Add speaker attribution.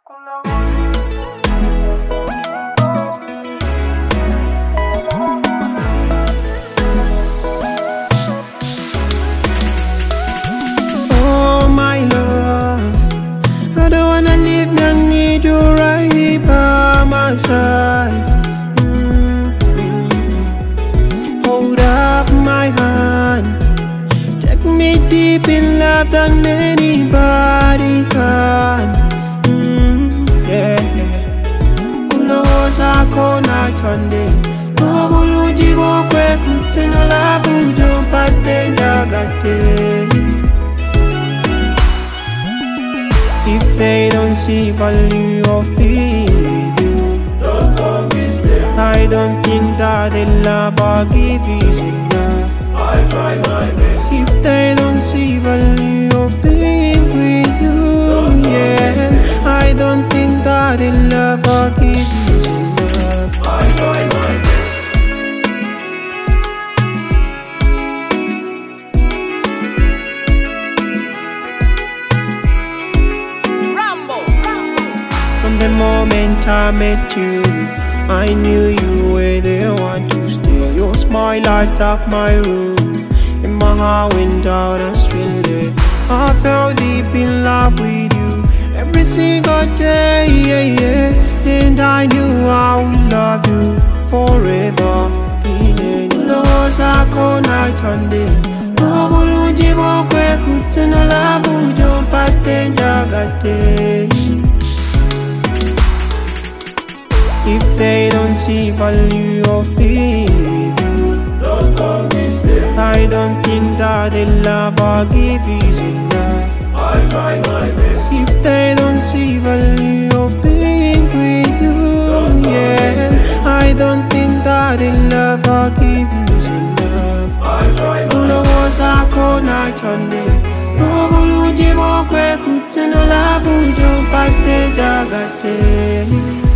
Speaker 1: Oh my love, I don't wanna leave me, I need you right here by my side. Hold up my hand, take me deep in love than anybody can. Kuloza kona twande, nobuluji bokwe kutena labu jompate jagate. If they don't see value of being with you,
Speaker 2: don't convince them.
Speaker 1: I don't think that the love I give is enough.
Speaker 2: I try my best.
Speaker 1: If they don't see value of being with you, yeah, I don't think that the love I give is enough.
Speaker 2: I try my best.
Speaker 1: From the moment I met you, I knew you were the one to stay. Your smile lights up my room, and my heart went out a thrill day. I fell deep in love with you every single day, yeah, yeah. And I knew I would love you forever. Kuloza kona twande, nobuluji bokwe kutena labu jompate jagate. If they don't see value of being with you,
Speaker 2: Don't convince them.
Speaker 1: I don't think that the love I give is enough.
Speaker 2: I try my best.
Speaker 1: If they don't see value of being with you, yeah, I don't think that the love I give is enough.
Speaker 2: I try my best.
Speaker 1: Kuloza kona twande, nobuluji bokwe kutena labu jompate jagate.